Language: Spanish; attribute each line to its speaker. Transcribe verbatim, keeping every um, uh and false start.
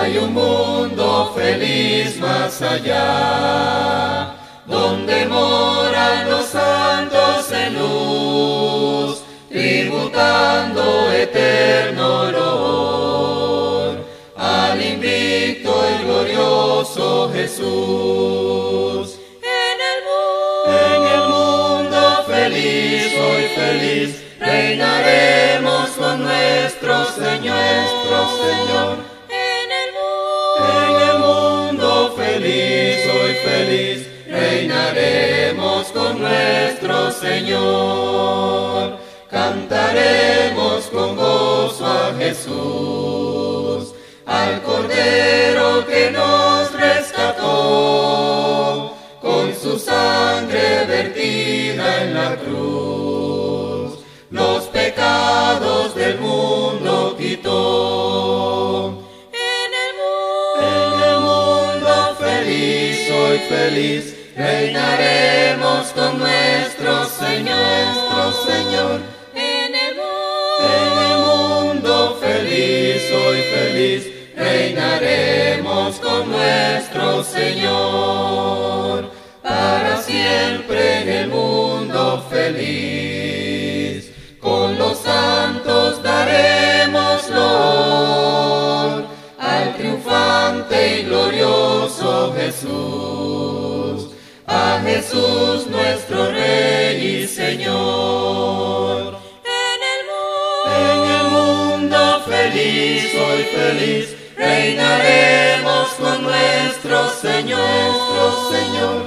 Speaker 1: Hay un mundo feliz más allá, donde moran los santos en luz, tributando eterno loor al invicto y glorioso Jesús.
Speaker 2: En el mundo,
Speaker 1: En el mundo feliz, hoy feliz, reinaremos con nuestro Señor, nuestro Señor.
Speaker 2: en el mundo,
Speaker 1: En el mundo feliz, hoy feliz, reinaremos con nuestro Señor. Cantaremos con gozo a Jesús, al Cordero que nos rescató, con su sangre vertida en la cruz, los pecados del mundo quitó.
Speaker 2: en el mundo,
Speaker 1: En el mundo feliz, hoy feliz, reinaremos con nuestro Señor, nuestro Señor.
Speaker 2: en el
Speaker 1: En
Speaker 2: mundo,
Speaker 1: el mundo feliz, hoy feliz, reinaremos con nuestro Señor. Para siempre en el mundo feliz, con los santos daremos loor al triunfante y glorioso Jesús, a Jesús nuestro Rey y Señor.
Speaker 2: en el mundo,
Speaker 1: En el mundo feliz, hoy feliz, reinaremos con nuestro Señor, nuestro Señor.